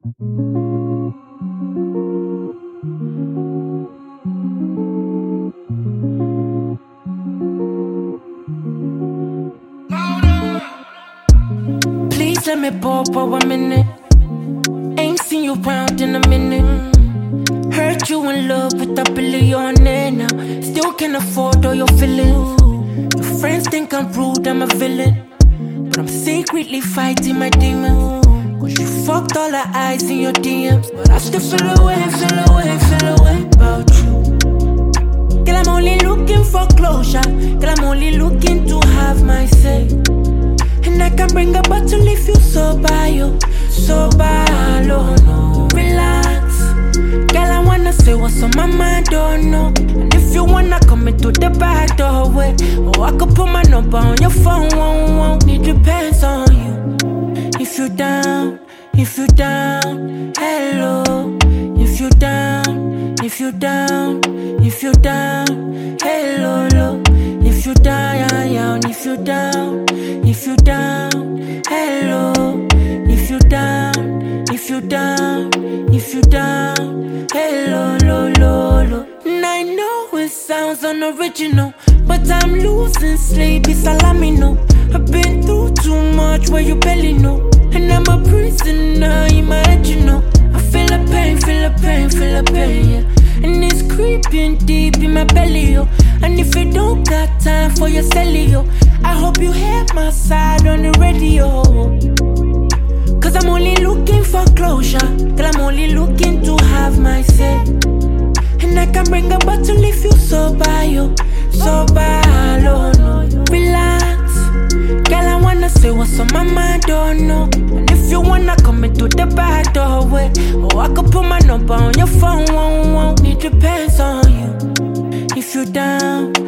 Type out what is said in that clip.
Please let me ball for 1 minute. Ain't seen you round in a minute. Heard you in love with a billionaire now. Still can't afford all your feelings. Your friends think I'm rude, I'm a villain, but I'm secretly fighting my demons. Cause you fucked all the eyes in your DMs, but I still feel away about you. Girl, I'm only looking for closure. Girl, I'm only looking to have my say. And I can bring a bottle if you sober, yo. Sober, no. Relax. Girl, I wanna say what's on my mind, don't know. And if you wanna come into the back doorway, oh, I could put my number on your phone, won't. It depends on you. If you down, hello. If you down, hello, low. If you down, hello. If you down, hello. If you down, hello, low. And I know it sounds unoriginal, but I'm losing sleep, it's alarming, I've been through too much where you barely know. And I'm a prisoner in my head, I feel the pain, yeah. And it's creeping deep in my belly, yo. And if you don't got time for your celly, yo, I hope you hear my side on the radio. Cause I'm only looking for closure. Girl, I'm only looking to have my say. And I can bring a bottle if you sober, yo. Sober, no. Relax. Girl, I wanna say what's on my mind, don't know. And if you wanna come into the back doorway, oh, I could put my number on your phone, won't. It depends on you. If you down,